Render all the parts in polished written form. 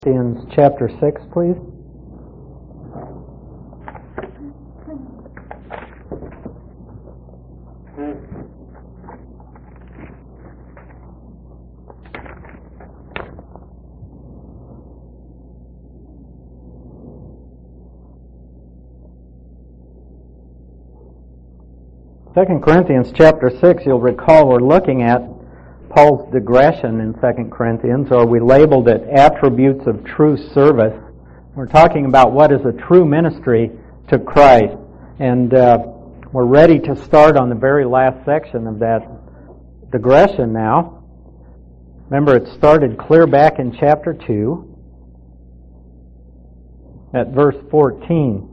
Corinthians chapter 6, please. Second Corinthians chapter 6, you'll recall we're looking at Paul's digression in 2 Corinthians, or we labeled it Attributes of True Service. We're talking about what is a true ministry to Christ. And we're ready to start on the very last section of that digression now. Remember, it started clear back in chapter 2 at verse 14.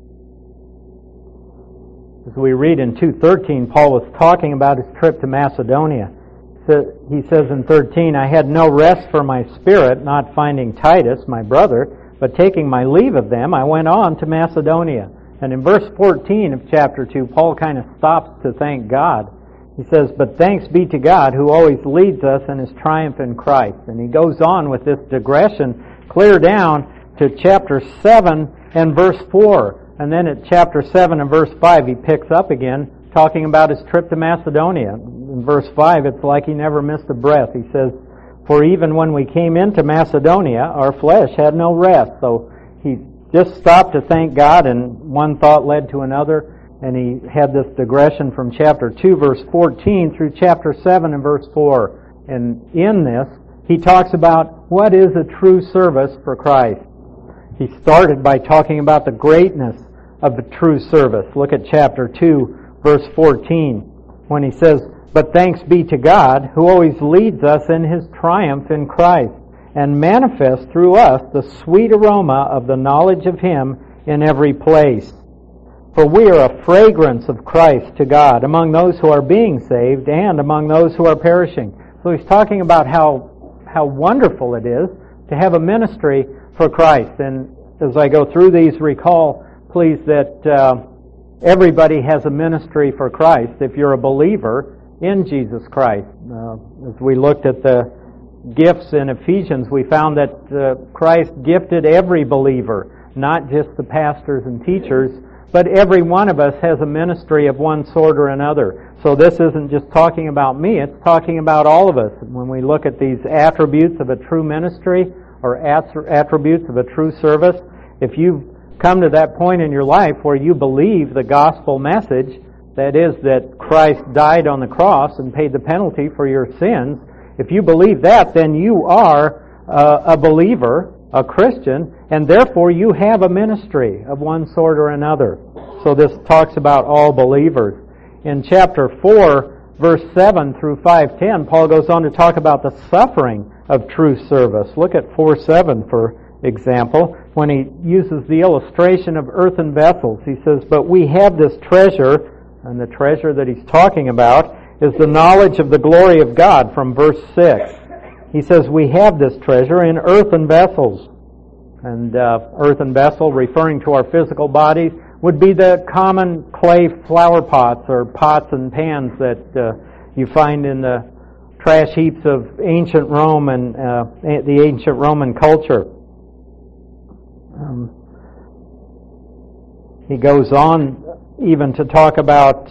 As we read in 2:13, Paul was talking about his trip to Macedonia. He says in 13, I had no rest for my spirit, not finding Titus, my brother, but taking my leave of them, I went on to Macedonia. And in verse 14 of chapter 2, Paul kind of stops to thank God. He says, but thanks be to God who always leads us in His triumph in Christ. And he goes on with this digression clear down to chapter 7 and verse 4. And then at chapter 7 and verse 5, he picks up again, talking about his trip to Macedonia. In verse 5, it's like he never missed a breath. He says, for even when we came into Macedonia, our flesh had no rest. So he just stopped to thank God, and one thought led to another, and he had this digression from chapter 2, verse 14, through chapter 7 and verse 4. And in this, he talks about what is a true service for Christ. He started by talking about the greatness of the true service. Look at chapter 2, verse 14, when he says, but thanks be to God, who always leads us in His triumph in Christ, and manifests through us the sweet aroma of the knowledge of Him in every place. For we are a fragrance of Christ to God, among those who are being saved, and among those who are perishing. So he's talking about how wonderful it is to have a ministry for Christ. And as I go through these, recall, please, that everybody has a ministry for Christ if you're a believer in Jesus Christ. As we looked at the gifts in Ephesians, we found that Christ gifted every believer, not just the pastors and teachers, but every one of us has a ministry of one sort or another. So this isn't just talking about me, it's talking about all of us. When we look at these attributes of a true ministry or attributes of a true service, if you've come to that point in your life where you believe the gospel message, that is, that Christ died on the cross and paid the penalty for your sins, if you believe that, then you are a believer, a Christian, and therefore you have a ministry of one sort or another. So this talks about all believers. In chapter 4, verse 7 through 5:10, Paul goes on to talk about the suffering of true service. Look at 4:7 for example, when he uses the illustration of earthen vessels. He says, but we have this treasure, and the treasure that he's talking about is the knowledge of the glory of God from verse 6. He says, we have this treasure in earthen vessels. And earthen vessel, referring to our physical bodies, would be the common clay flower pots or pots and pans that you find in the trash heaps of ancient Rome and the ancient Roman culture. He goes on even to talk about,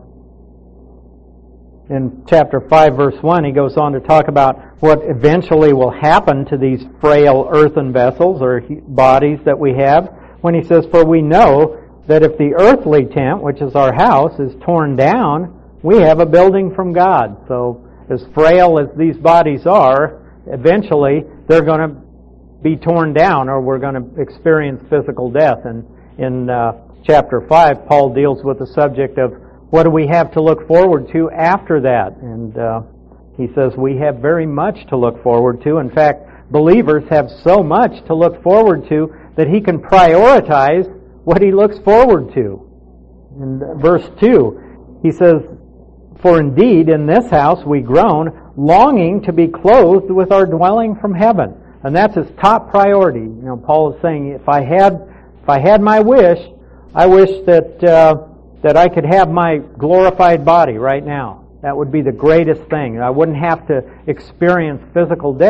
in chapter 5, verse 1, he goes on to talk about what eventually will happen to these frail earthen vessels or bodies that we have, when he says, for we know that if the earthly tent, which is our house, is torn down, we have a building from God. So as frail as these bodies are, eventually they're going to be torn down, or we're going to experience physical death. And in chapter 5, Paul deals with the subject of what do we have to look forward to after that. And he says we have very much to look forward to. In fact, believers have so much to look forward to that he can prioritize what he looks forward to. In verse 2, he says, for indeed in this house we groan, longing to be clothed with our dwelling from heaven. And that's his top priority. You know, Paul is saying, if I had my wish, I wish that I could have my glorified body right now. That would be the greatest thing. I wouldn't have to experience physical death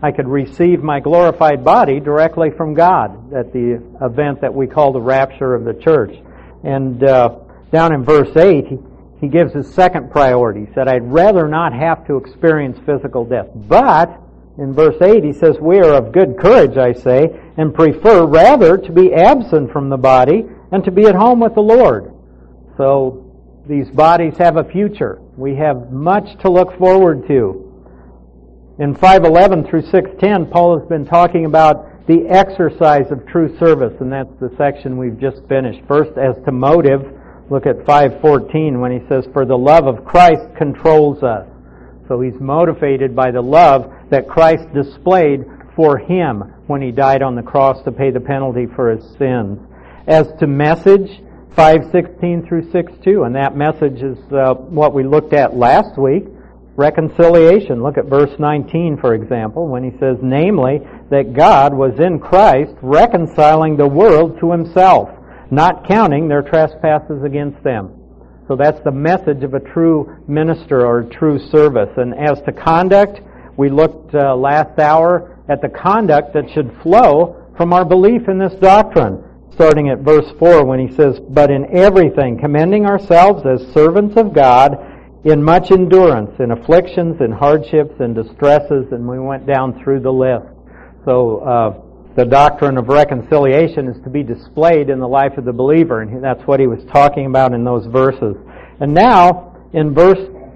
I could receive my glorified body directly from God at the event that we call the rapture of the church. And down in verse 8, he gives his second priority. He said, I'd rather not have to experience physical death. But, in verse 8, he says, we are of good courage, I say, and prefer rather to be absent from the body and to be at home with the Lord. So, these bodies have a future. We have much to look forward to. In 5:11 through 6:10, Paul has been talking about the exercise of true service, and that's the section we've just finished. First, as to motive, look at 5:14 when he says, for the love of Christ controls us. So he's motivated by the love that Christ displayed for him when he died on the cross to pay the penalty for his sins. As to message, 5:16 through 6:2, and that message is what we looked at last week, reconciliation. Look at verse 19, for example, when he says, namely, that God was in Christ reconciling the world to himself, not counting their trespasses against them. So that's the message of a true minister or true service. And as to conduct, we looked last hour at the conduct that should flow from our belief in this doctrine, starting at verse 4 when he says, but in everything commending ourselves as servants of God, in much endurance, in afflictions, in hardships, in distresses, and we went down through the list. So the doctrine of reconciliation is to be displayed in the life of the believer, and that's what he was talking about in those verses. And now, in verse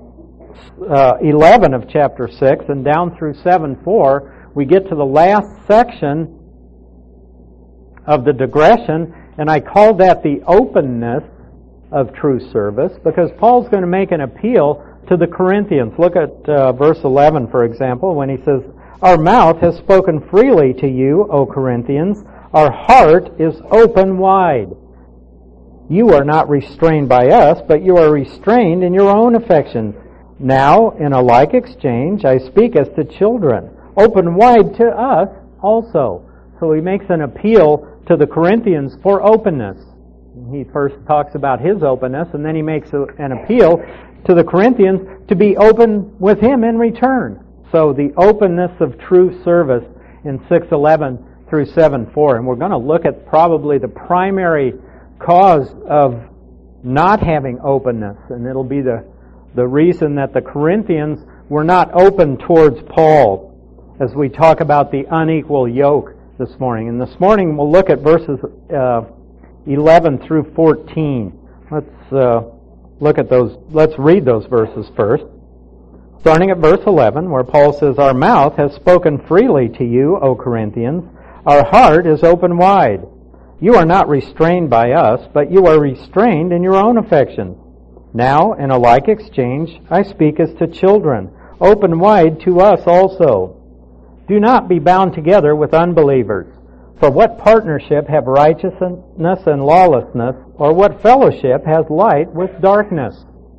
11 of chapter 6 and down through 7:4, we get to the last section of the digression, and I call that the openness of true service, because Paul's going to make an appeal to the Corinthians. Look at verse 11, for example, when he says, our mouth has spoken freely to you, O Corinthians. Our heart is open wide. You are not restrained by us, but you are restrained in your own affections. Now, in a like exchange, I speak as to children. Open wide to us also. So he makes an appeal to the Corinthians for openness. He first talks about his openness, and then he makes an appeal to the Corinthians to be open with him in return. So the openness of true service in 6:11 through 7:4. And we're going to look at probably the primary cause of not having openness, and it'll be the reason that the Corinthians were not open towards Paul as we talk about the unequal yoke this morning. And this morning we'll look at verses 11 through 14. Let's look at those. Let's read those verses first. Starting at verse 11, where Paul says, our mouth has spoken freely to you, O Corinthians. Our heart is open wide. You are not restrained by us, but you are restrained in your own affections. Now, in a like exchange, I speak as to children. Open wide to us also. Do not be bound together with unbelievers. For what partnership have righteousness and lawlessness, or what fellowship has light with darkness?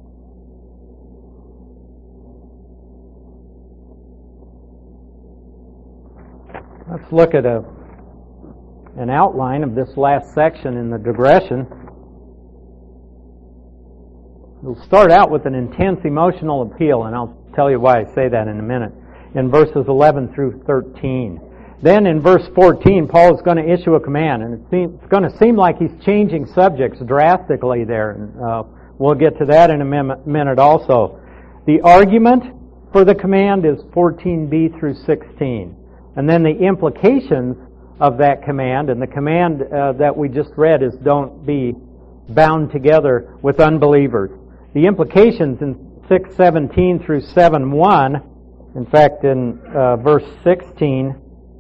Let's look at an outline of this last section in the digression. We'll start out with an intense emotional appeal, and I'll tell you why I say that in a minute, in verses 11 through 13. Then in verse 14, Paul is going to issue a command, and it's going to seem like he's changing subjects drastically there. And we'll get to that in a minute also. The argument for the command is 14b through 16. And then the implications of that command, and the command that we just read is don't be bound together with unbelievers. The implications in 6:17 through 7:1, in fact in verse 16,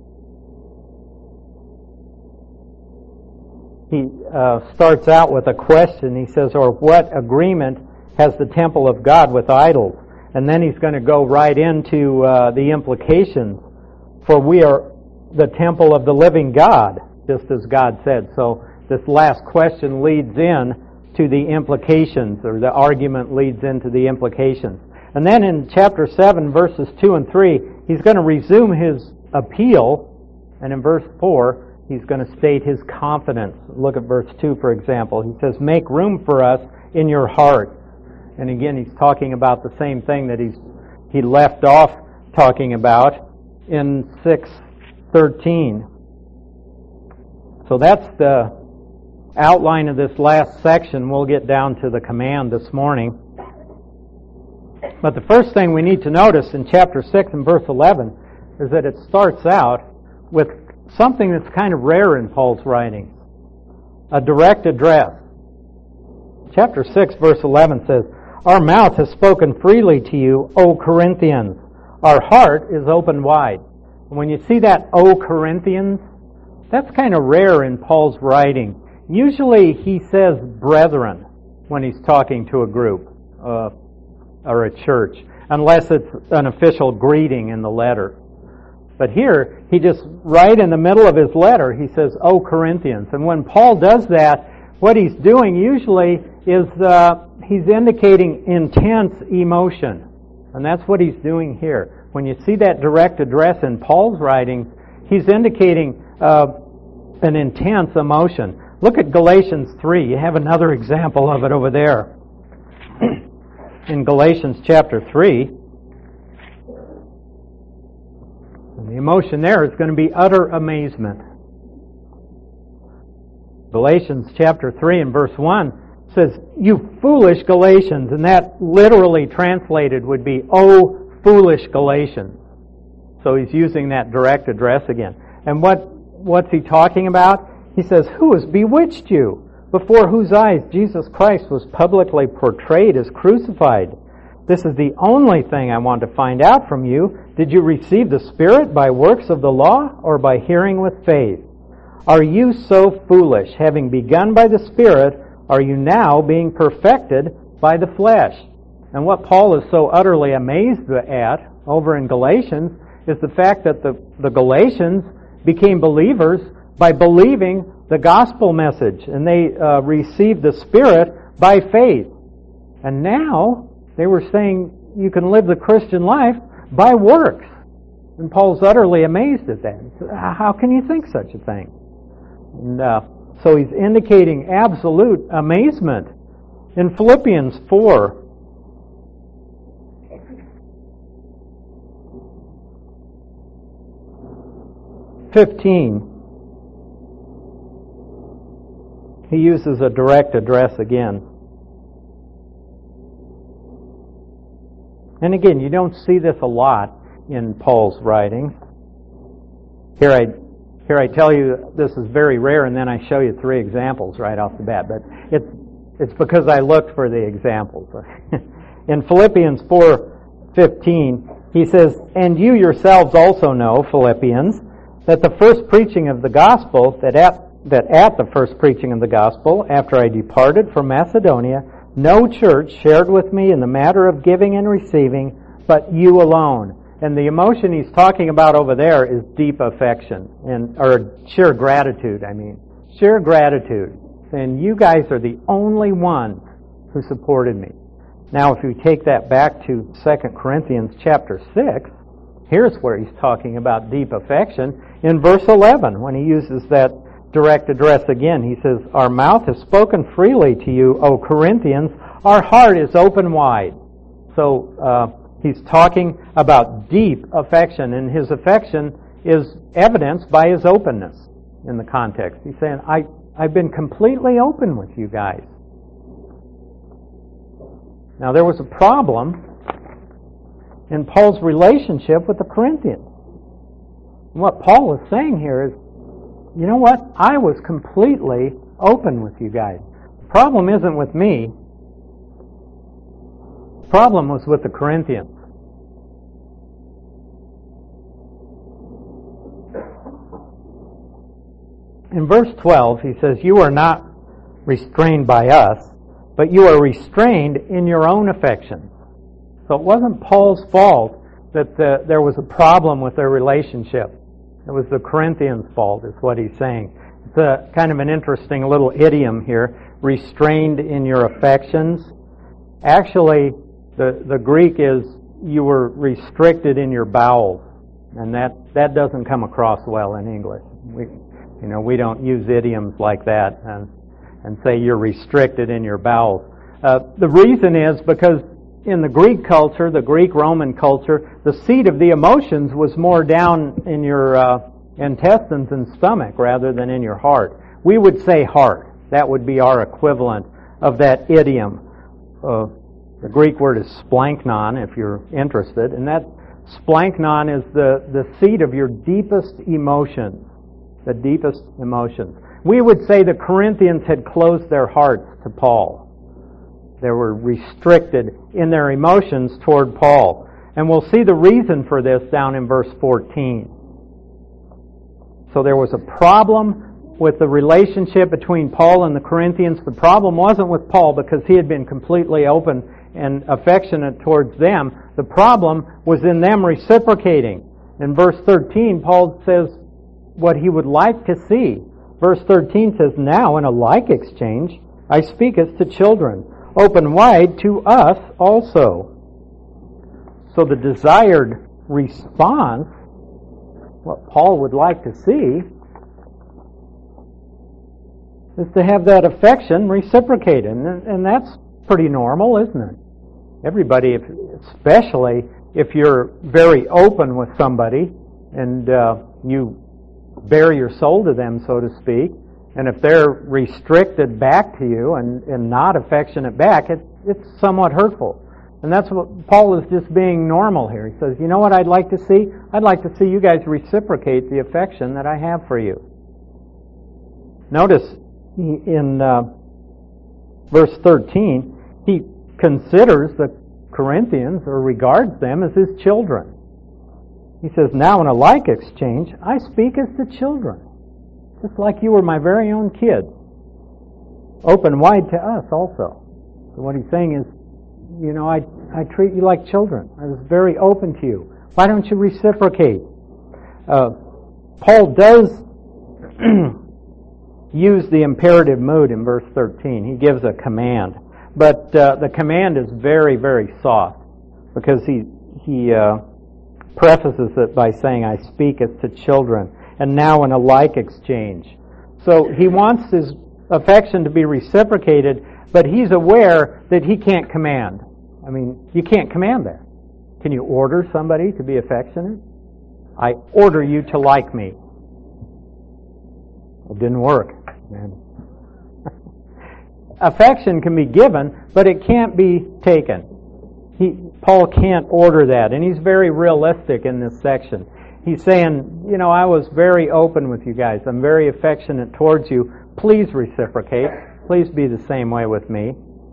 he starts out with a question. He says, or what agreement has the temple of God with idols? And then he's going to go right into the implications. For we are the temple of the living God, just as God said. So this last question leads in to the implications, or the argument leads into the implications. And then in chapter 7, verses 2 and 3, he's going to resume his appeal, and in verse 4, he's going to state his confidence. Look at verse 2, for example. He says, make room for us in your heart. And again, he's talking about the same thing that he left off talking about in 6:13. So that's the outline of this last section. We'll get down to the command this morning. But the first thing we need to notice in chapter 6 and verse 11 is that it starts out with something that's kind of rare in Paul's writings, a direct address. Chapter 6, verse 11 says, "Our mouth has spoken freely to you, O Corinthians. Our heart is open wide." And when you see that, O Corinthians, that's kind of rare in Paul's writing. Usually he says brethren when he's talking to a group or a church, unless it's an official greeting in the letter. But here, he just, right in the middle of his letter, he says, O Corinthians. And when Paul does that, what he's doing usually is he's indicating intense emotion. And that's what he's doing here. When you see that direct address in Paul's writings, he's indicating an intense emotion. Look at Galatians 3. You have another example of it over there. In Galatians chapter 3, the emotion there is going to be utter amazement. Galatians chapter 3 and verse 1 says, "You foolish Galatians," and that literally translated would be, "O foolish Galatians." So he's using that direct address again. And what's he talking about? He says, "Who has bewitched you, before whose eyes Jesus Christ was publicly portrayed as crucified? This is the only thing I want to find out from you. Did you receive the Spirit by works of the law or by hearing with faith? Are you so foolish? Having begun by the Spirit, are you now being perfected by the flesh?" And what Paul is so utterly amazed at over in Galatians is the fact that the Galatians became believers by believing the gospel message, and they received the Spirit by faith. And now they were saying you can live the Christian life by works. And Paul's utterly amazed at that. He says, how can you think such a thing? And so he's indicating absolute amazement. In Philippians 4:15, he uses a direct address again. And again, you don't see this a lot in Paul's writings. Here I tell you this is very rare, and then I show you 3 examples right off the bat. But it's because I looked for the examples. In Philippians 4:15, he says, "And you yourselves also know, Philippians, that the first preaching of the gospel, that at the first preaching of the gospel, after I departed from Macedonia, no church shared with me in the matter of giving and receiving, but you alone." And the emotion he's talking about over there is deep affection, or sheer gratitude, Sheer gratitude. And you guys are the only ones who supported me. Now, if you take that back to 2 Corinthians chapter 6, here's where he's talking about deep affection. In verse 11, when he uses that direct address again, he says, "Our mouth has spoken freely to you, O Corinthians. Our heart is open wide." So he's talking about deep affection, and his affection is evidenced by his openness in the context. He's saying, I've been completely open with you guys. Now, there was a problem in Paul's relationship with the Corinthians. And what Paul is saying here is, you know what? I was completely open with you guys. The problem isn't with me. The problem was with the Corinthians. In verse 12, he says, "You are not restrained by us, but you are restrained in your own affections." So it wasn't Paul's fault that there was a problem with their relationship. It was the Corinthians' fault, is what he's saying. It's a kind of an interesting little idiom here, restrained in your affections. Actually, the Greek is you were restricted in your bowels, and that doesn't come across well in English. We don't use idioms like that and say you're restricted in your bowels. The reason is because in the Greek culture, the Greek-Roman culture, the seat of the emotions was more down in your intestines and stomach rather than in your heart. We would say heart. That would be our equivalent of that idiom. The Greek word is splanknon, if you're interested, and that splanknon is the seat of your deepest emotions, the deepest emotions. We would say the Corinthians had closed their hearts to Paul. They were restricted in their emotions toward Paul. And we'll see the reason for this down in verse 14. So there was a problem with the relationship between Paul and the Corinthians. The problem wasn't with Paul because he had been completely open and affectionate towards them. The problem was in them reciprocating. In verse 13, Paul says what he would like to see. Verse 13 says, "Now in a like exchange I speak as to children, open wide to us also." So the desired response, what Paul would like to see, is to have that affection reciprocated. And that's pretty normal, isn't it? Everybody, especially if you're very open with somebody and you bare your soul to them, so to speak, and if they're restricted back to you and not affectionate back, it's somewhat hurtful. And that's what Paul is just being normal here. He says, you know what I'd like to see? I'd like to see you guys reciprocate the affection that I have for you. Notice in verse 13, he considers the Corinthians, or regards them as his children. He says, now in a like exchange, I speak as to children, just like you were my very own kids. Open wide to us also. So what he's saying is, you know, I treat you like children. I was very open to you. Why don't you reciprocate? Paul does use the imperative mood in verse 13. He gives a command. But the command is very, very soft because he prefaces it by saying, I speak as to children, and now in a like exchange. So he wants his affection to be reciprocated, but he's aware that he can't command. I mean, you can't command that. Can you order somebody to be affectionate? I order you to like me. It didn't work. Man. Affection can be given, but it can't be taken. Paul can't order that, and he's very realistic in this section. He's saying, you know, I was very open with you guys. I'm very affectionate towards you. Please reciprocate. Please be the same way with me.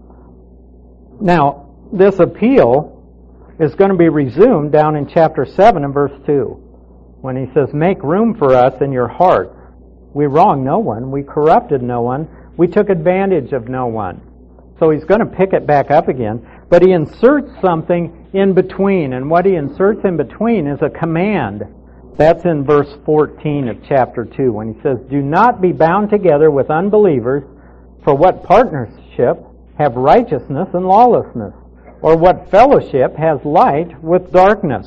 Now, this appeal is going to be resumed down in chapter 7 and verse 2, when he says, make room for us in your hearts. We wronged no one. We corrupted no one. We took advantage of no one. So he's going to pick it back up again, but he inserts something in between, and what he inserts in between is a command. That's in verse 14 of chapter 2, when he says, do not be bound together with unbelievers, for what partnership have righteousness and lawlessness? Or what fellowship has light with darkness?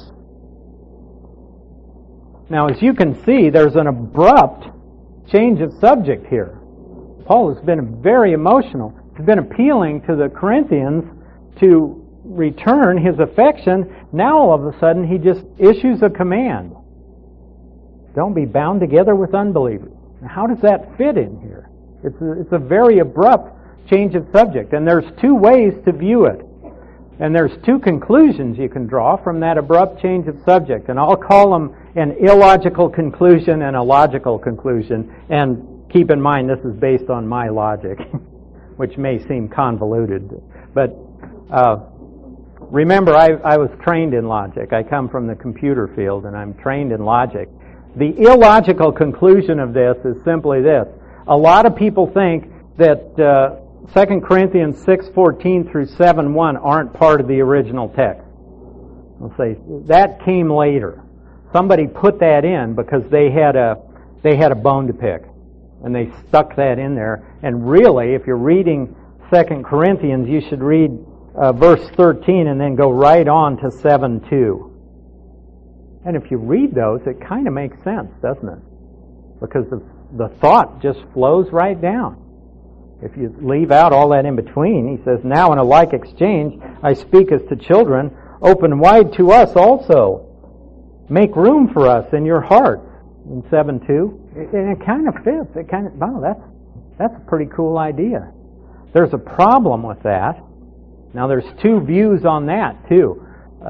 Now, as you can see, there's an abrupt change of subject here. Paul has been very emotional. He's been appealing to the Corinthians to return his affection. Now, all of a sudden, he just issues a command. Don't be bound together with unbelievers. Now, how does that fit in here? It's a very abrupt change of subject. And there's two ways to view it. And there's two conclusions you can draw from that abrupt change of subject. And I'll call them an illogical conclusion and a logical conclusion. And keep in mind, this is based on my logic, which may seem convoluted. But remember, I was trained in logic. I come from the computer field, and I'm trained in logic. The illogical conclusion of this is simply this. A lot of people think that 2 Corinthians 6:14 through 7:1 aren't part of the original text. I'll say that came later. Somebody put that in because they had a bone to pick, and they stuck that in there. And really, if you're reading 2 Corinthians, you should read verse 13 and then go right on to 7:2. And if you read those, it kind of makes sense, doesn't it? Because the thought just flows right down. If you leave out all that in between, he says, now in a like exchange, I speak as to children, open wide to us also. Make room for us in your hearts. In 7:2, and it kind of fits. That's a pretty cool idea. There's a problem with that. Now there's two views on that too.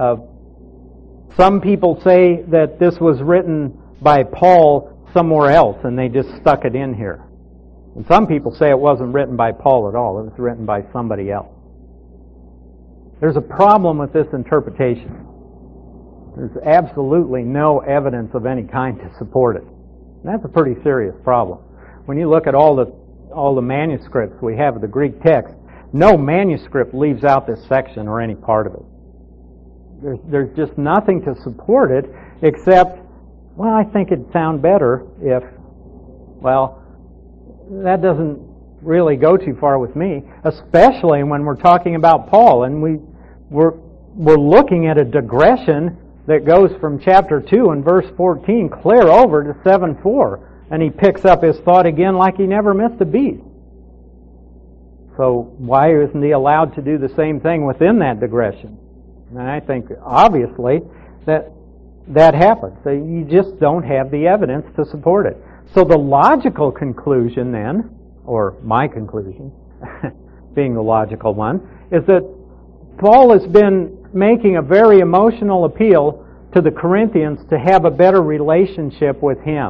Some people say that this was written by Paul somewhere else and they just stuck it in here. And some people say it wasn't written by Paul at all. It was written by somebody else. There's a problem with this interpretation. There's absolutely no evidence of any kind to support it. And that's a pretty serious problem. When you look at all the manuscripts we have of the Greek text, no manuscript leaves out this section or any part of it. There's just nothing to support it except, well, I think it'd sound better if, well, that doesn't really go too far with me, especially when we're talking about Paul and we're looking at a digression that goes from chapter 2 and verse 14 clear over to 7:4, and he picks up his thought again like he never missed a beat. So why isn't he allowed to do the same thing within that digression? And I think obviously that happens. So you just don't have the evidence to support it. So the logical conclusion then, or my conclusion, being the logical one, is that Paul has been making a very emotional appeal to the Corinthians to have a better relationship with him.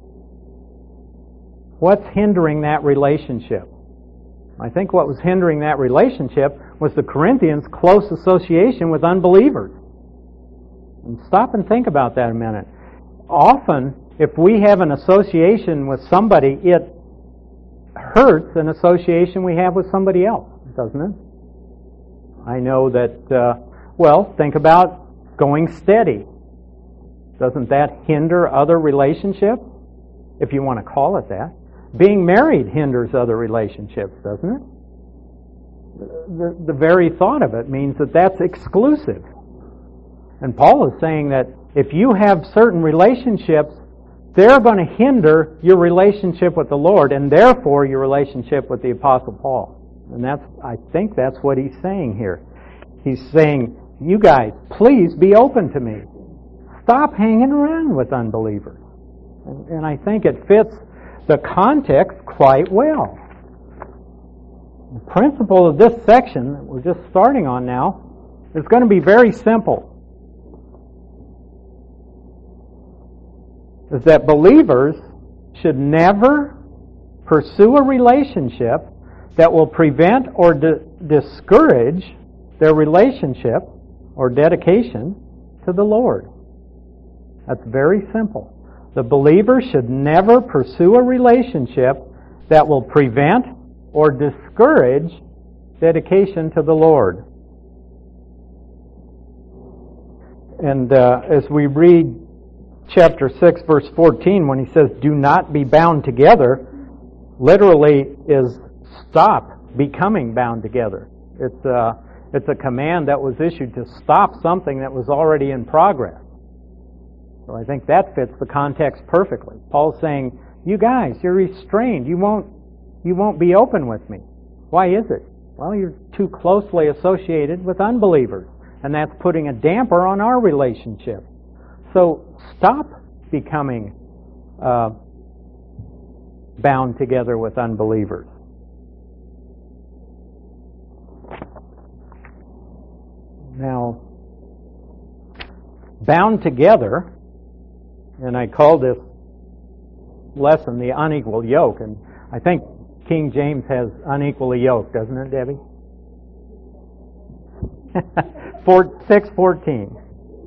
What's hindering that relationship? I think what was hindering that relationship was the Corinthians' close association with unbelievers. And stop and think about that a minute. Often, if we have an association with somebody, it hurts an association we have with somebody else, doesn't it? I know that, think about going steady. Doesn't that hinder other relationships? If you want to call it that. Being married hinders other relationships, doesn't it? The very thought of it means that that's exclusive. And Paul is saying that if you have certain relationships, they're going to hinder your relationship with the Lord and therefore your relationship with the Apostle Paul. And I think that's what he's saying here. He's saying, you guys, please be open to me. Stop hanging around with unbelievers. And I think it fits the context quite well. The principle of this section that we're just starting on now is going to be very simple. Is that believers should never pursue a relationship that will prevent or discourage their relationship or dedication to the Lord. That's very simple. The believer should never pursue a relationship that will prevent or discourage dedication to the Lord. And as we read chapter 6, verse 14, when he says, do not be bound together, literally is stop becoming bound together. It's a command that was issued to stop something that was already in progress. So I think that fits the context perfectly. Paul's saying, you guys, you're restrained. You won't be open with me. Why is it? Well, you're too closely associated with unbelievers, and that's putting a damper on our relationship. So stop becoming bound together with unbelievers. Now, bound together, and I call this lesson the unequal yoke, and I think King James has unequally yoked, doesn't it, Debbie? 6:14.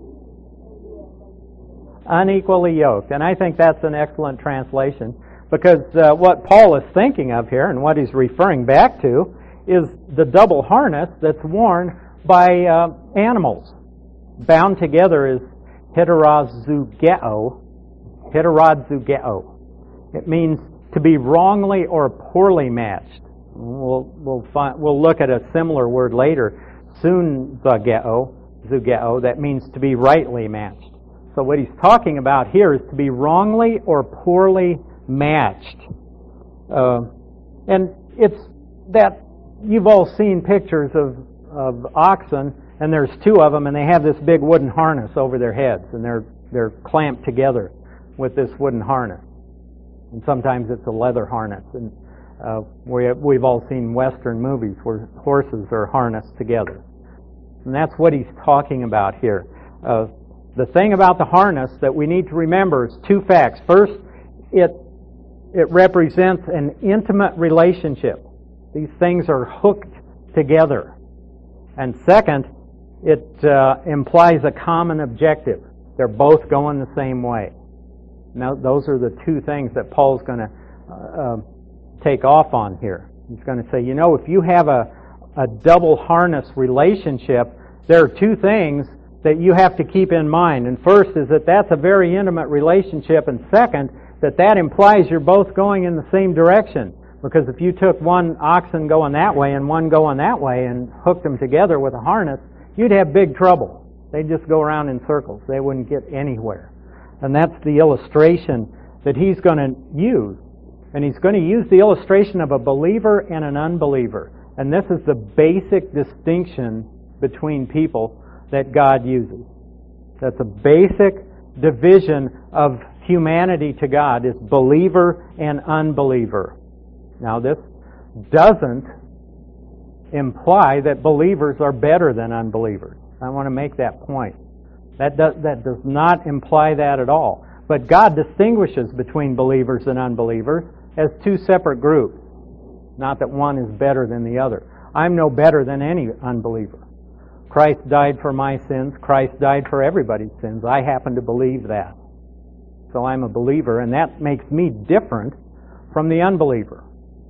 Unequally yoked. And I think that's an excellent translation because what Paul is thinking of here and what he's referring back to is the double harness that's worn by animals. Bound together is heterazugeo. Heterazugeo. It means to be wrongly or poorly matched. We'll look at a similar word later, sunzageo, that means to be rightly matched. So what he's talking about here is to be wrongly or poorly matched. And it's that you've all seen pictures of oxen, and there's two of them, and they have this big wooden harness over their heads, and they're clamped together with this wooden harness. And sometimes it's a leather harness. And we've all seen Western movies where horses are harnessed together. And that's what he's talking about here. The thing about the harness that we need to remember is two facts. First, it represents an intimate relationship. These things are hooked together. And second, it implies a common objective. They're both going the same way. Now, those are the two things that Paul's going to take off on here. He's going to say, if you have a double harness relationship, there are two things that you have to keep in mind. And first is that that's a very intimate relationship, and second, that implies you're both going in the same direction. Because if you took one oxen going that way and one going that way and hooked them together with a harness, you'd have big trouble. They'd just go around in circles. They wouldn't get anywhere. And that's the illustration that he's going to use. And he's going to use the illustration of a believer and an unbeliever. And this is the basic distinction between people that God uses. That's a basic division of humanity to God, is believer and unbeliever. Now, this doesn't imply that believers are better than unbelievers. I want to make that point. That does not imply that at all. But God distinguishes between believers and unbelievers as two separate groups. Not that one is better than the other. I'm no better than any unbeliever. Christ died for my sins. Christ died for everybody's sins. I happen to believe that. So I'm a believer, and that makes me different from the unbeliever.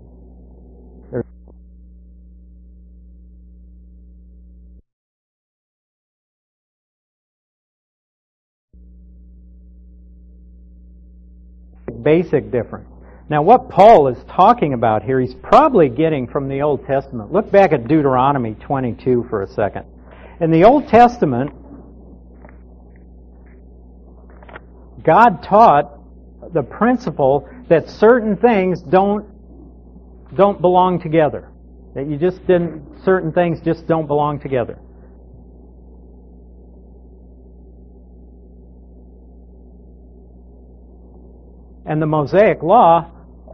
Basic difference. Now, what Paul is talking about here, he's probably getting from the Old Testament. Look back at Deuteronomy 22 for a second. In the Old Testament, God taught the principle that certain things don't belong together. That certain things just don't belong together. And the Mosaic Law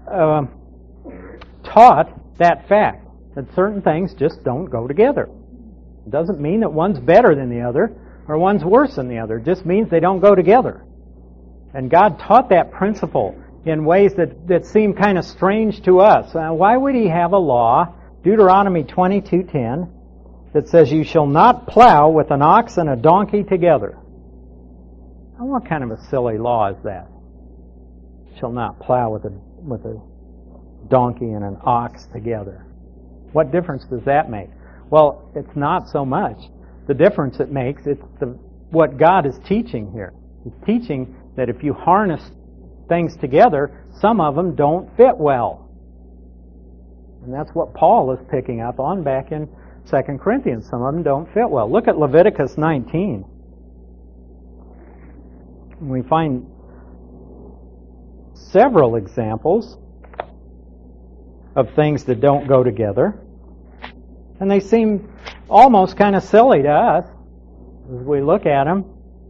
taught that fact, that certain things just don't go together. It doesn't mean that one's better than the other or one's worse than the other. It just means they don't go together. And God taught that principle in ways that seem kind of strange to us. Why would He have a law, Deuteronomy 22:10, that says, "You shall not plow with an ox and a donkey together"? Now, what kind of a silly law is that? Shall not plow with a donkey and an ox together. What difference does that make? Well, it's not so much the difference it makes. It's what God is teaching here. He's teaching that if you harness things together, some of them don't fit well. And that's what Paul is picking up on back in 2 Corinthians. Some of them don't fit well. Look at Leviticus 19. We find several examples of things that don't go together. And they seem almost kind of silly to us as we look at them.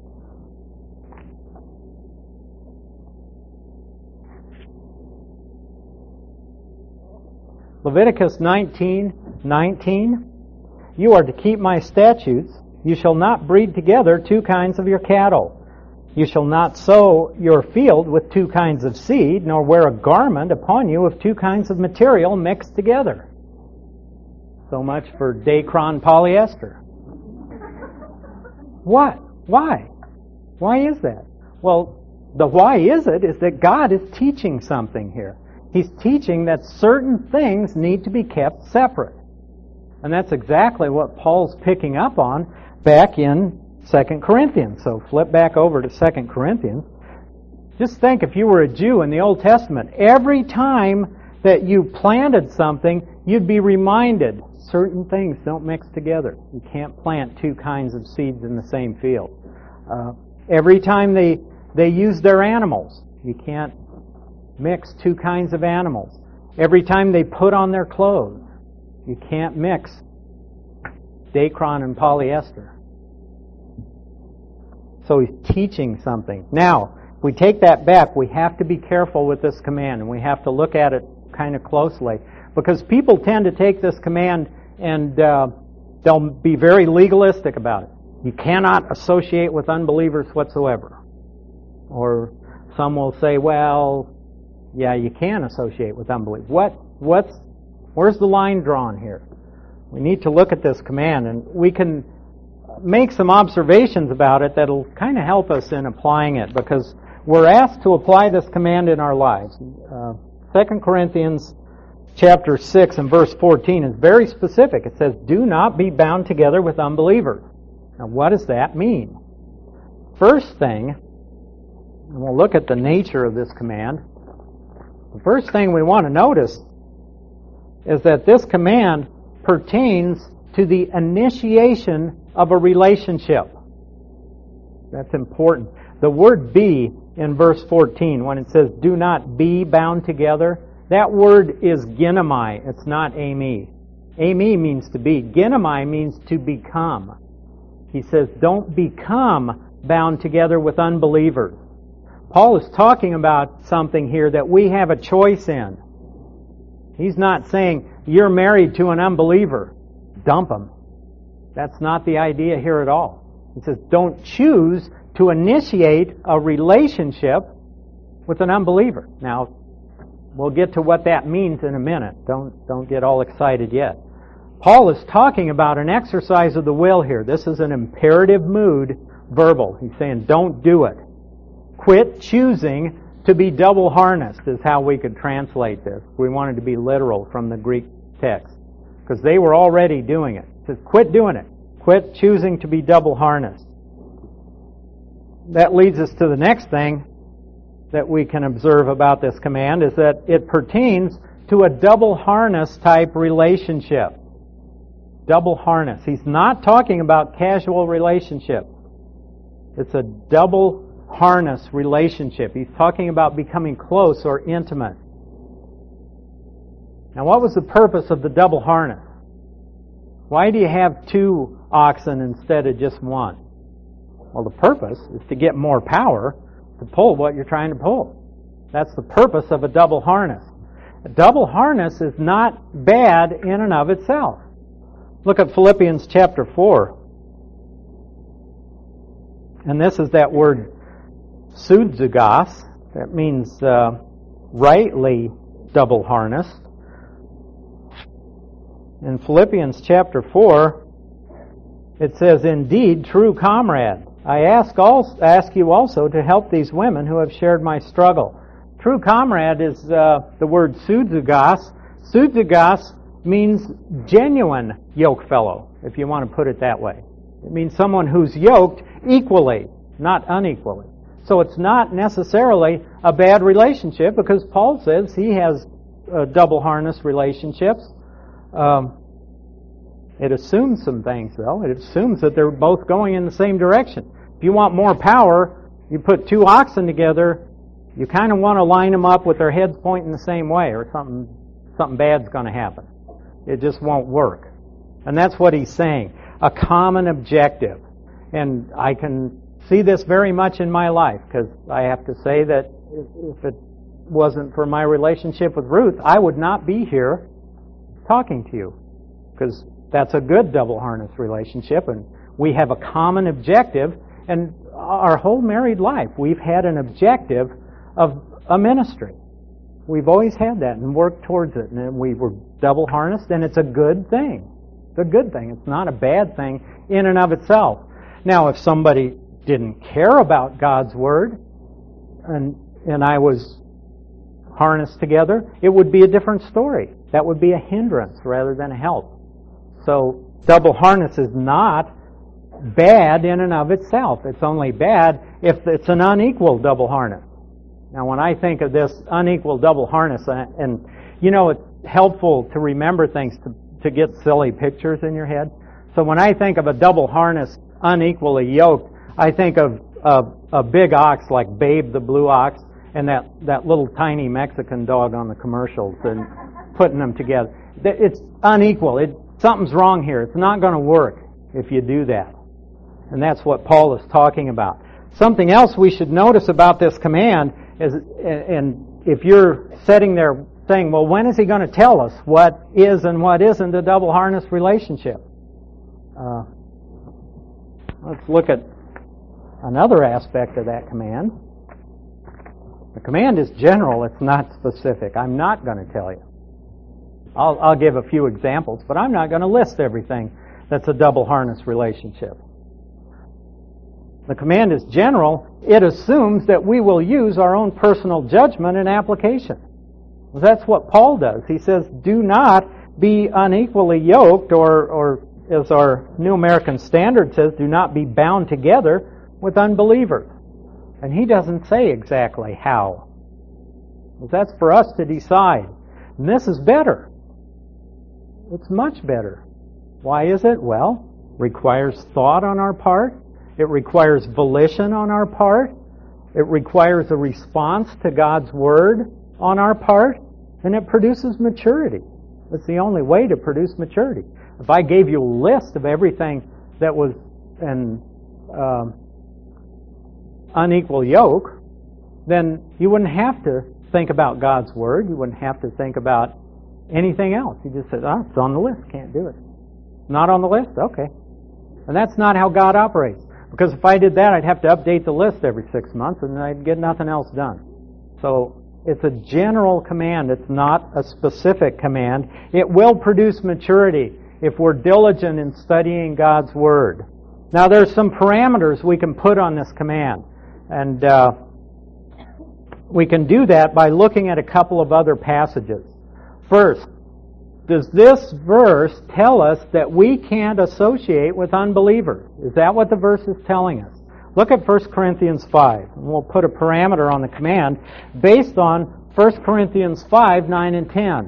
Leviticus 19:19. You are to keep my statutes. You shall not breed together two kinds of your cattle. You shall not sow your field with two kinds of seed, nor wear a garment upon you of two kinds of material mixed together. So much for Dacron polyester. What? Why? Why is that? Well, the why is that God is teaching something here. He's teaching that certain things need to be kept separate. And that's exactly what Paul's picking up on back in 2 Corinthians. So flip back over to 2 Corinthians. Just think, if you were a Jew in the Old Testament, every time that you planted something, you'd be reminded certain things don't mix together. You can't plant two kinds of seeds in the same field. Every time they use their animals, you can't mix two kinds of animals. Every time they put on their clothes, You can't mix Dacron and polyester. So he's teaching something. Now, if we take that back, we have to be careful with this command, and we have to look at it kind of closely. Because people tend to take this command and they'll be very legalistic about it. You cannot associate with unbelievers whatsoever. Or some will say, well, yeah, you can associate with unbelievers. Where's the line drawn here? We need to look at this command, and we can make some observations about it that'll kind of help us in applying it, because we're asked to apply this command in our lives. 2 Corinthians chapter 6 and verse 14 is very specific. It says, do not be bound together with unbelievers. Now, what does that mean? First thing, and we'll look at the nature of this command. The first thing we want to notice is that this command pertains to the initiation of a relationship. That's important. The word be in verse 14, when it says, do not be bound together, that word is ginomai. It's not ami. Ami means to be. Ginomai means to become. He says, don't become bound together with unbelievers. Paul is talking about something here that we have a choice in. He's not saying, you're married to an unbeliever, dump him. That's not the idea here at all. He says, don't choose to initiate a relationship with an unbeliever. Now, we'll get to what that means in a minute. Don't get all excited yet. Paul is talking about an exercise of the will here. This is an imperative mood, verbal. He's saying, don't do it. Quit choosing to be double harnessed is how we could translate this. We wanted to be literal from the Greek text, because they were already doing it. It says, quit doing it. Quit choosing to be double harnessed. That leads us to the next thing that we can observe about this command, is that it pertains to a double harness type relationship. Double harness. He's not talking about casual relationship. It's a double harness relationship. He's talking about becoming close or intimate. Now, what was the purpose of the double harness? Why do you have 2 oxen instead of just one? Well, the purpose is to get more power to pull what you're trying to pull. That's the purpose of a double harness. A double harness is not bad in and of itself. Look at Philippians chapter 4. And this is that word sudzugos. That means rightly double harnessed. In Philippians chapter 4, it says, indeed, true comrade, I ask you also to help these women who have shared my struggle. True comrade is the word sudzugos. Sudzugos means genuine yoke fellow, if you want to put it that way. It means someone who's yoked equally, not unequally. So it's not necessarily a bad relationship, because Paul says he has double harness relationships. It assumes some things, though. It assumes that they're both going in the same direction. If you want more power, you put 2 oxen together, you kind of want to line them up with their heads pointing the same way, or something bad's going to happen. It just won't work. And that's what he's saying. A common objective. And I can see this very much in my life, because I have to say that if it wasn't for my relationship with Ruth, I would not be here talking to you, because that's a good double harness relationship, and we have a common objective. And our whole married life, we've had an objective of a ministry. We've always had that and worked towards it, and we were double harnessed, and it's a good thing. It's a good thing. It's not a bad thing in and of itself. Now, if somebody didn't care about God's Word, and I was harnessed together, it would be a different story. That would be a hindrance rather than a help. So, double harness is not bad in and of itself. It's only bad if it's an unequal double harness. Now, when I think of this unequal double harness, and you know, it's helpful to remember things to get silly pictures in your head. So when I think of a double harness, unequally yoked, I think of a big ox like Babe the Blue Ox and that little tiny Mexican dog on the commercials and putting them together. it's unequal. Something's wrong here. It's not going to work if you do that. And that's what Paul is talking about. Something else we should notice about this command is, and if you're sitting there saying, well, when is he going to tell us what is and what isn't a double harness relationship? Let's look at another aspect of that command. The command is general, it's not specific. I'm not going to tell you. I'll give a few examples, but I'm not going to list everything that's a double harness relationship. The command is general. It assumes that we will use our own personal judgment and application. That's what Paul does. He says, do not be unequally yoked, or as our New American Standard says, do not be bound together with unbelievers. And he doesn't say exactly how. That's for us to decide. And this is better. It's much better. Why is it? Well, requires thought on our part. It requires volition on our part. It requires a response to God's Word on our part. And it produces maturity. It's the only way to produce maturity. If I gave you a list of everything that was an unequal yoke, then you wouldn't have to think about God's Word. You wouldn't have to think about anything else. You just said, it's on the list. Can't do it. Not on the list? Okay. And that's not how God operates. Because if I did that, I'd have to update the list every 6 months and I'd get nothing else done. So it's a general command. It's not a specific command. It will produce maturity if we're diligent in studying God's Word. Now there's some parameters we can put on this command. And we can do that by looking at a couple of other passages. First, does this verse tell us that we can't associate with unbelievers? Is that what the verse is telling us? Look at 1 Corinthians 5. And we'll put a parameter on the command based on 1 Corinthians 5, 9, and 10.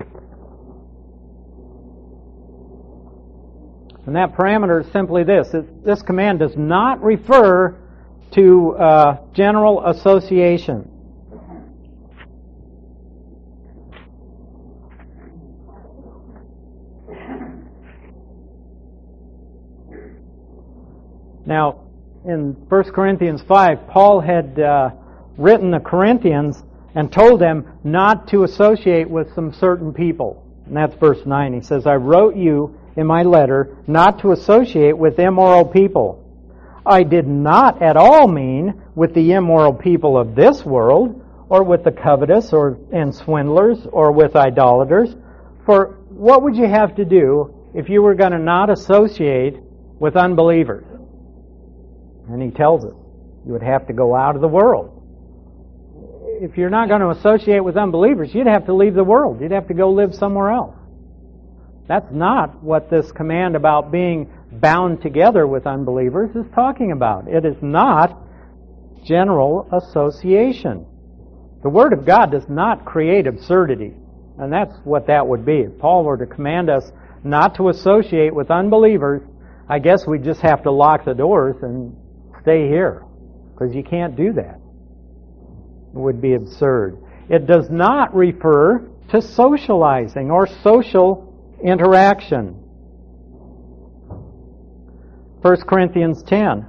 And that parameter is simply this. This command does not refer to general association. Now, in 1 Corinthians 5, Paul had written the Corinthians and told them not to associate with some certain people. And that's verse 9. He says, I wrote you in my letter not to associate with immoral people. I did not at all mean with the immoral people of this world, or with the covetous and swindlers, or with idolaters. For what would you have to do if you were going to not associate with unbelievers? And he tells us, you would have to go out of the world. If you're not going to associate with unbelievers, you'd have to leave the world. You'd have to go live somewhere else. That's not what this command about being bound together with unbelievers is talking about. It is not general association. The Word of God does not create absurdity. And that's what that would be. If Paul were to command us not to associate with unbelievers, I guess we just have to lock the doors and stay here. Because you can't do that. It would be absurd. It does not refer to socializing or social interaction. 1 Corinthians 10.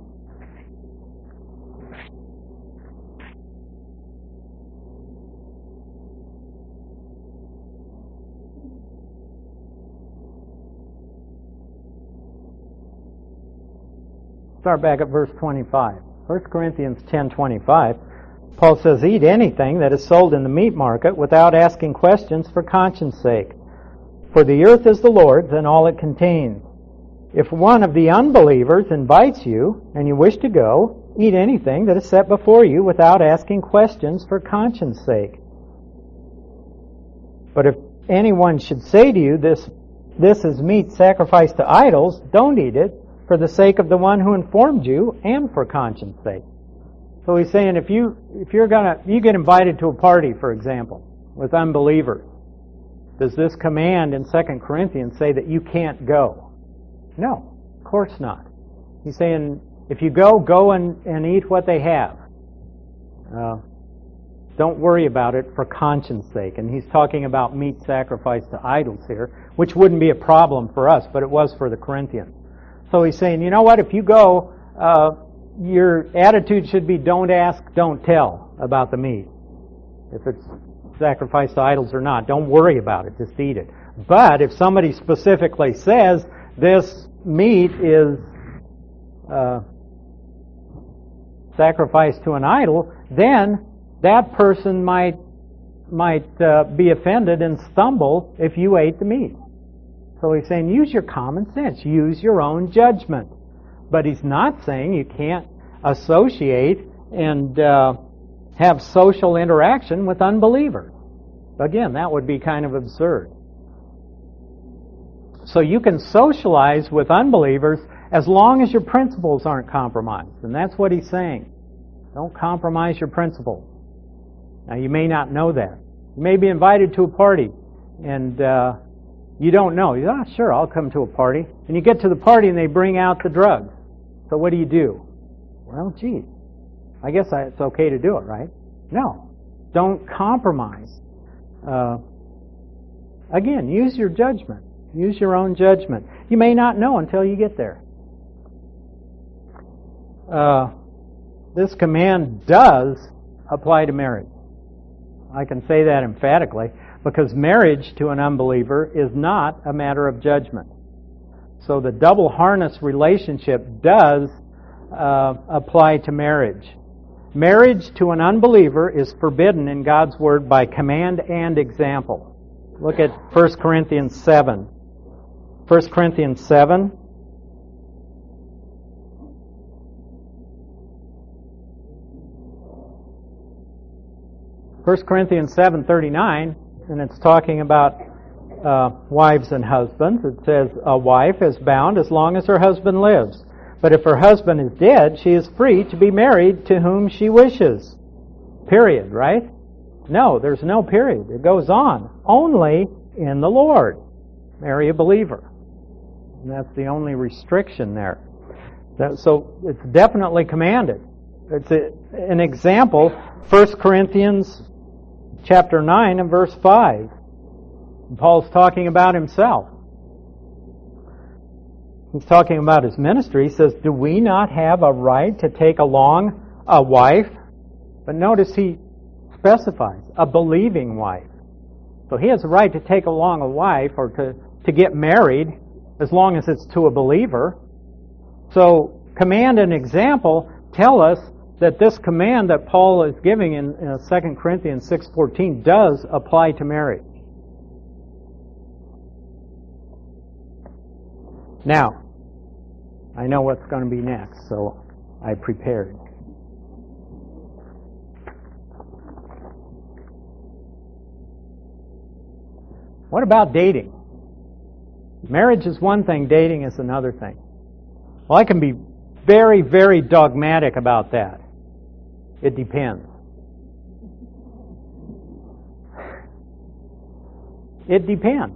Start back at verse 25. 1 Corinthians 10:25. Paul says, eat anything that is sold in the meat market without asking questions for conscience sake. For the earth is the Lord's and all it contains. If one of the unbelievers invites you and you wish to go, eat anything that is set before you without asking questions for conscience sake. But if anyone should say to you, this is meat sacrificed to idols, don't eat it for the sake of the one who informed you and for conscience sake. So he's saying if you get invited to a party, for example, with unbelievers, does this command in 2 Corinthians say that you can't go? No, of course not. He's saying if you go and eat what they have. Don't worry about it for conscience sake. And he's talking about meat sacrificed to idols here, which wouldn't be a problem for us, but it was for the Corinthians. So he's saying, you know what, if you go, your attitude should be don't ask, don't tell about the meat. If it's sacrificed to idols or not, don't worry about it, just eat it. But if somebody specifically says this meat is sacrificed to an idol, then that person might be offended and stumble if you ate the meat. So he's saying use your common sense, use your own judgment. But he's not saying you can't associate and have social interaction with unbelievers. Again, that would be kind of absurd. So you can socialize with unbelievers as long as your principles aren't compromised. And that's what he's saying. Don't compromise your principles. Now, you may not know that. You may be invited to a party, and you don't know. You say, sure, I'll come to a party. And you get to the party, and they bring out the drugs. So what do? Well, gee, I guess it's okay to do it, right? No. Don't compromise. Again, use your judgment. Use your own judgment. You may not know until you get there. This command does apply to marriage. I can say that emphatically because marriage to an unbeliever is not a matter of judgment. So the double harness relationship does apply to marriage. Marriage to an unbeliever is forbidden in God's Word by command and example. Look at 1 Corinthians 7. 1 Corinthians 7. First Corinthians 7:39, and it's talking about wives and husbands. It says, a wife is bound as long as her husband lives. But if her husband is dead, she is free to be married to whom she wishes. Period, right? No, there's no period. It goes on. Only in the Lord. Marry a believer. And that's the only restriction there. So it's definitely commanded. It's an example, 1 Corinthians chapter 9 and verse 5. Paul's talking about himself. He's talking about his ministry. He says, do we not have a right to take along a wife? But notice he specifies, a believing wife. So he has a right to take along a wife or to get married as long as it's to a believer. So command and example tell us that this command that Paul is giving in 2 Corinthians 6:14 does apply to marriage. Now, I know what's going to be next, so I prepared. What about dating? Marriage is one thing, dating is another thing. Well, I can be very, very dogmatic about that. It depends. It depends.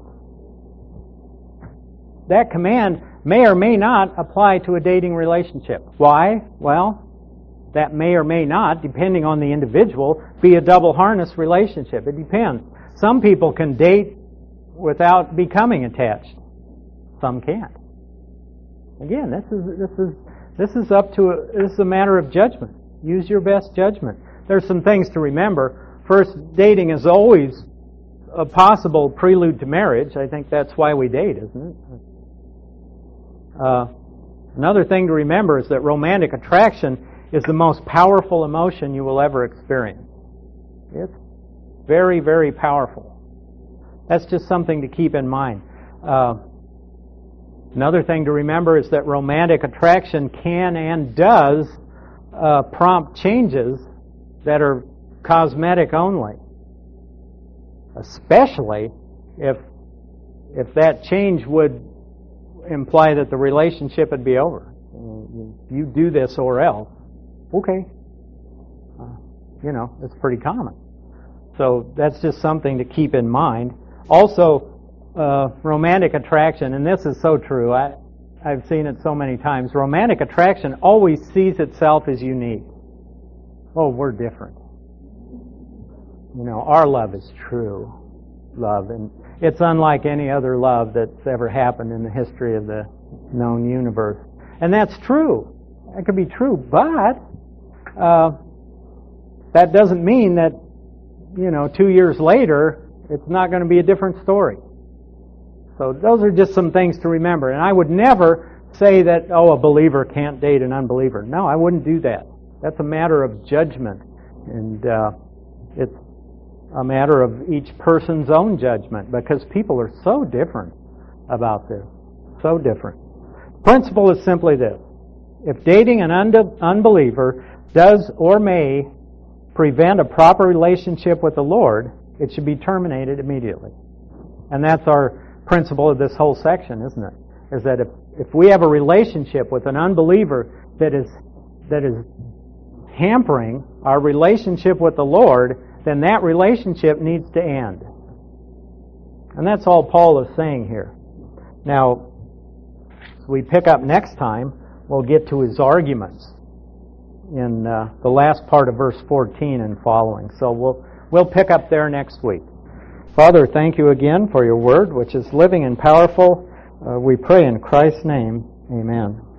That command may or may not apply to a dating relationship. Why? Well, that may or may not, depending on the individual, be a double harness relationship. It depends. Some people can date without becoming attached. Some can't. Again, this is a matter of judgment. Use your best judgment. There's some things to remember. First, dating is always a possible prelude to marriage. I think that's why we date, isn't it? Another thing to remember is that romantic attraction is the most powerful emotion you will ever experience. It's very, very powerful. That's just something to keep in mind. Another thing to remember is that romantic attraction can and does prompt changes that are cosmetic only. Especially if that change would imply that the relationship would be over. You do this or else. Okay. It's pretty common. So that's just something to keep in mind. Also, romantic attraction, and this is so true, I've seen it so many times, romantic attraction always sees itself as unique. Oh, we're different. our love is true love, and it's unlike any other love that's ever happened in the history of the known universe. And that's true. That could be true, but that doesn't mean that 2 years later it's not going to be a different story. So those are just some things to remember. And I would never say that, a believer can't date an unbeliever. No, I wouldn't do that. That's a matter of judgment. And it's a matter of each person's own judgment, because people are so different about this. So different. The principle is simply this. If dating an unbeliever does or may prevent a proper relationship with the Lord, it should be terminated immediately. And that's our principle of this whole section, isn't it? Is that if we have a relationship with an unbeliever that is hampering our relationship with the Lord, then that relationship needs to end. And that's all Paul is saying here. Now, as we pick up next time, we'll get to his arguments in the last part of verse 14 and following. So we'll pick up there next week. Father, thank you again for your word, which is living and powerful. We pray in Christ's name. Amen.